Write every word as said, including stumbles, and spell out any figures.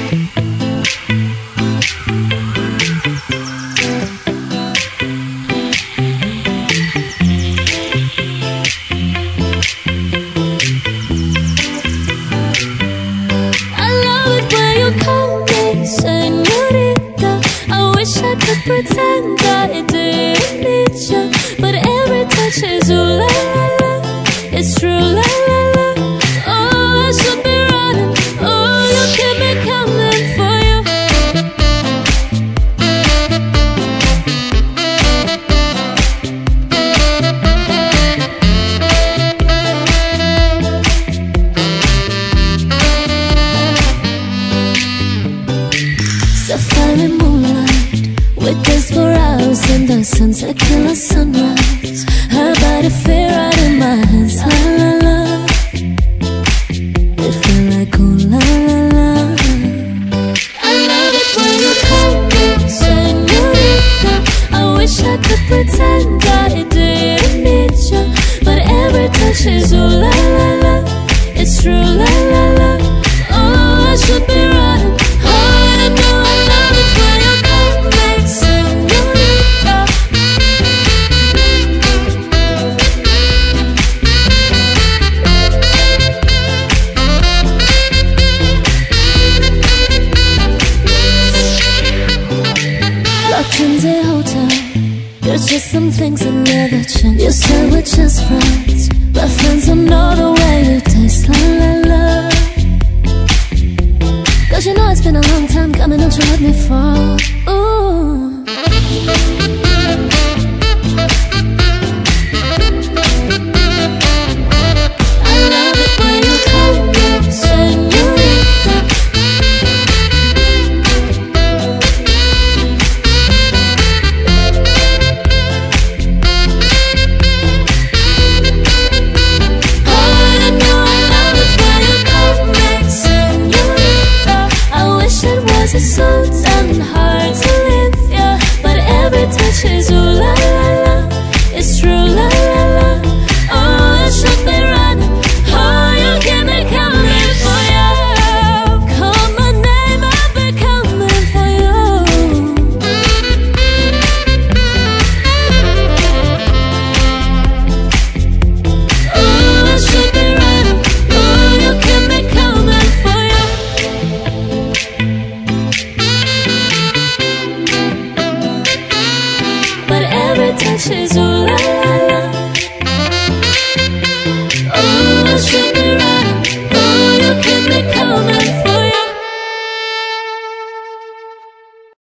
Pretend I didn't need you, but every touch is ooh la la la. It's true la la la. Oh, I should be running. Oh, you keep me coming for you. Sapphire moonlight, with this for hours in the sunset, killer sunrise. Her body fit right in my hands, la la la. It feel like ooh la la la. I love it when you call me señorita. I wish I could pretend I didn't need you, but every touch is ooh la la la. It's true la la la. Oh, I should be running. Oh, I know I love it when you call me señorita. Locked in the hotel, there's just some things that never change. You say we're just friends, but friends don't know the way you taste, la la la. Cause you know it's been a long time coming, don't you let me fall. Ooh. I love it when you call me señorita. Oh, I know I love it when you call me señorita. I wish it wasn't so damn hard to live, yeah, but every touch is ooh la la la. It's true la la la. Oh, I should be running. Oh, you keep me coming for you. Call my name, I'll be coming for you. Oh, I should be running. Oh, you keep me coming for you. But every touch is ooh